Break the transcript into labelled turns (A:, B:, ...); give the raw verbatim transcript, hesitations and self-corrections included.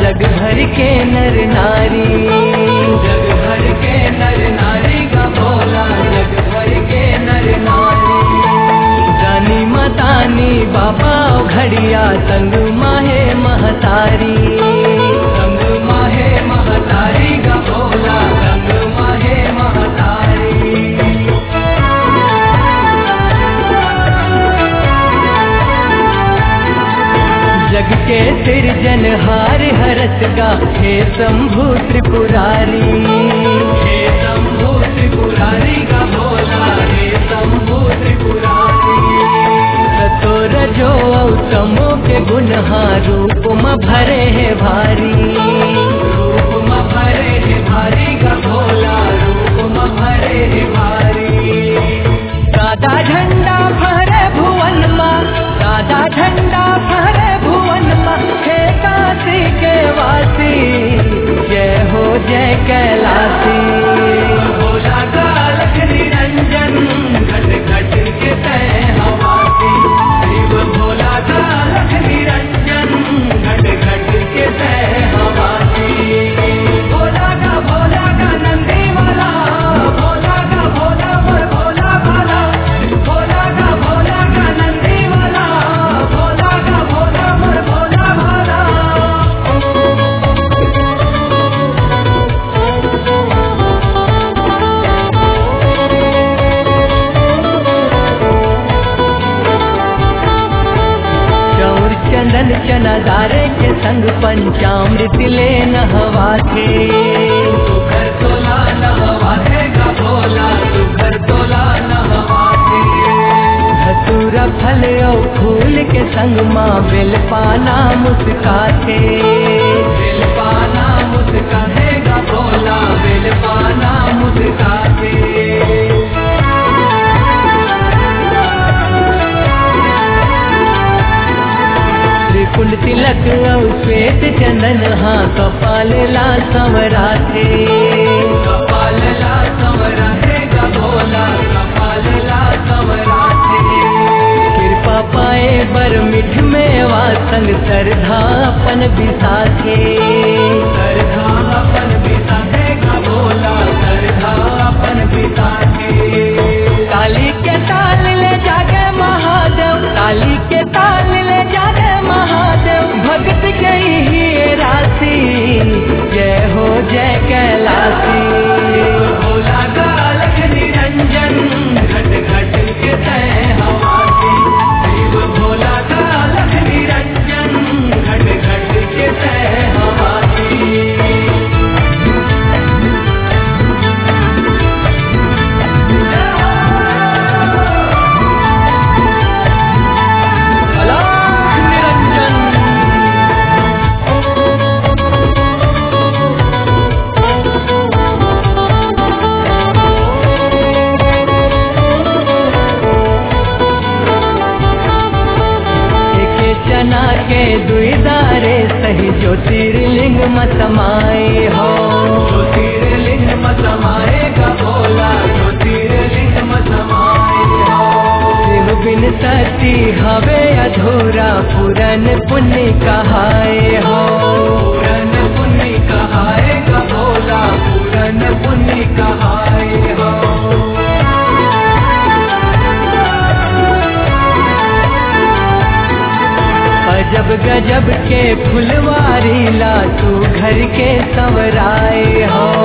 A: जग भर के नर नारी,
B: जग भर के नर नारी का भोला, जग भर के नर नारी।
A: जानी मतानी बाबा घड़िया संग माहे महतारी,
B: संग माहे महतारी का भोला, संग माहे महतारी।
A: जग के सिरजनहार हरस गा हे शंभु त्रिपुरारी,
B: हे शंभु त्रिपुरारी का भोला, हे शंभु त्रिपुरारी।
A: सतो रजो तमो के गुनहा रूप म भरे है भारी,
B: रूप म भरे है भारी का भोला, रूप म भरे है भारी।
A: सादा झंडा फहरे भुवन मा, सादा झंडा फहरे भुवन मा, हे काशी के वासी जय हो जय कैलासी।
B: भोला का अलख निरंजन घट घट के तय हवासी, शिव भोला का अलख निरंजन घट घट के तय हवासी। भोला का भोला का नंदी वाला, भोला का भोला मोर भोला भाला, भोला का भोला का नंदी वाला, भोला का भोला मोर भोला भाला।
A: चौर चंदन चना दारे के संग पंचामृत ले नहवा थे,
B: सुखर तोला नहवा थे का भोला, सुखर तोला नहवा थे।
A: धतूरा फल और फूल के संग माँ बेल पाना मुस्काते,
B: बेल पाना मुस्काते का भोला, बेल पाना मुस्काते।
A: त्रिकुल तिलक और श्वेत चंदन हाँ कपाल ला संवरा थे,
B: कपाल ला संवरा थे का भोला, कपाल ला संवरा थे।
A: कृपा पाए बर मिठ में वासंग श्रद्धा अपन बिसा थे,
B: श्रद्धा अपन बिसा थे का भोला, श्रद्धा अपन बिसा थे।
A: ताली के ताल ले जागे महादेव, ताली के ताल ले जागे महादेव, भक्त गई ही राशि जय हो जय कैलासी।
B: भोला का अलख निरंजन घट घट के तय हवासी, शिव भोला का अलख निरंजन घट घट के तय हवासी।
A: अलख निरंजन। एके चना के दुई दारे सही ज्योतिर्लिंग मतमाए हो,
B: ज्योतिर्लिंग मतमाए का भोला, ज्योतिर्लिंग मतमाए हो।
A: शिव बिन सती हवे अधूरा पूरन पुण्य कहाए हो,
B: पूरन पुण्य कहाए का भोला, पूरन पुण्य कहाए हो।
A: अजब गजब के फुलवारी ला तू घर के संवराए हो,